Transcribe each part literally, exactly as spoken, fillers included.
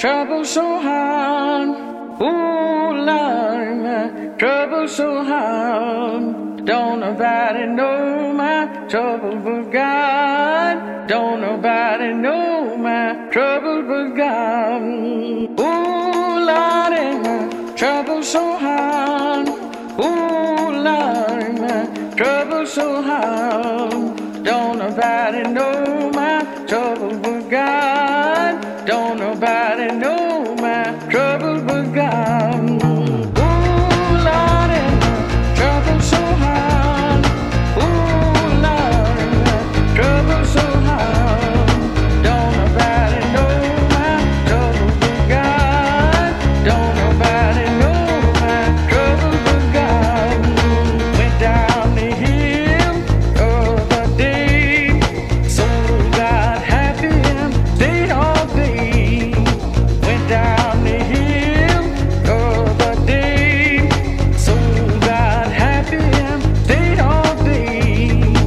trouble so hard. Ooh, Lord, my trouble so hard. Don't nobody know my trouble but God. Don't nobody know my trouble but God. Ooh, Lord, my trouble so hard. Ooh, Lord, my trouble so hard. Don't nobody know my trouble but God. Don't nobody know my trouble but God. Ooh, Lord, my trouble so hard. Ooh, Lord, my trouble so hard. Don't nobody know my trouble but God. Don't nobody know my trouble but God. Went down the hill of a day, so got happy and stayed all day. Went down the hill of a day, so got happy and stayed all day.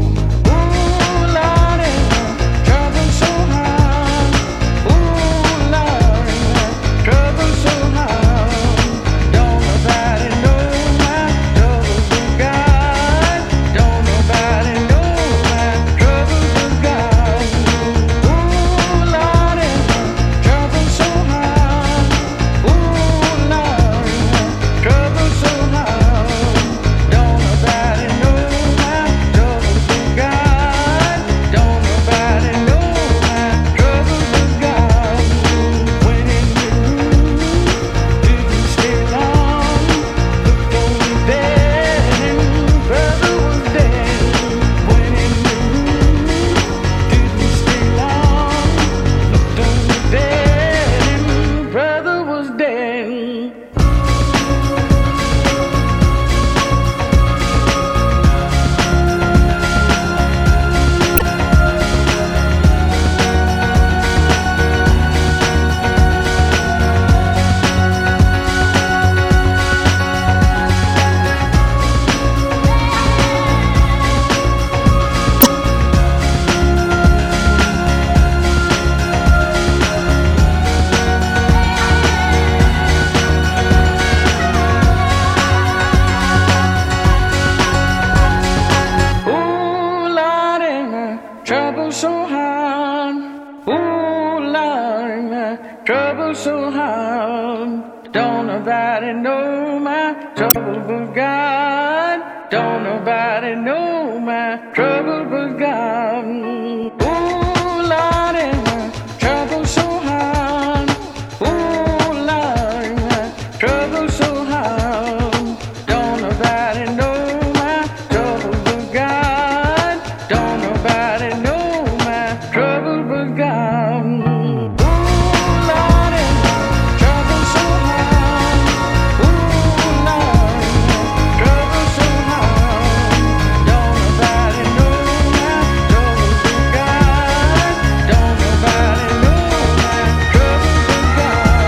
Ooh, Lord, trouble so hard. Ooh, Lord, trouble so hard. Don't nobody know my trouble but God. Don't nobody know my trouble but God. Ooh, Lord, trouble so hard. Ooh, Lord, trouble so hard. Don't nobody know my trouble but God. Don't nobody know my trouble but God. Went in the room, didn't stay long. Looked on the bed and brother was dead. Went in the room, didn't stay long. Looked on the bed and brother was dead. Ooh, Lord, my trouble so hard. Ooh, Lord, my trouble so hard. Don't nobody know my trouble but God. Don't nobody know my trouble but God. Ooh, Lord, my trouble so hard. Ooh, Lord, my trouble so hard. Don't nobody know my trouble but God. Don't nobody know my trouble but God. Ooh, Lord, my trouble so hard. Ooh, Lord, my trouble so hard. Don't nobody know my trouble but God. Don't nobody know my trouble but God.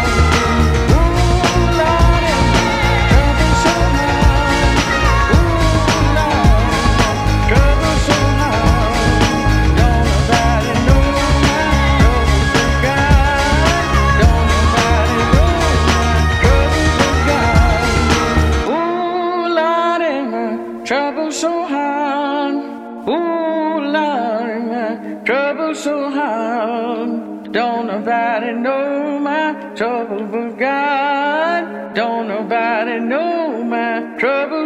Ooh, Lord, my trouble so hard. Ooh, Lord, my trouble so hard. Don't nobody know my trouble but God. Don't nobody know my trouble but God. Ooh, Lord, my trouble so hard. Ooh, Lord, my trouble so hard. Don't nobody know my trouble but God. Don't nobody know my trouble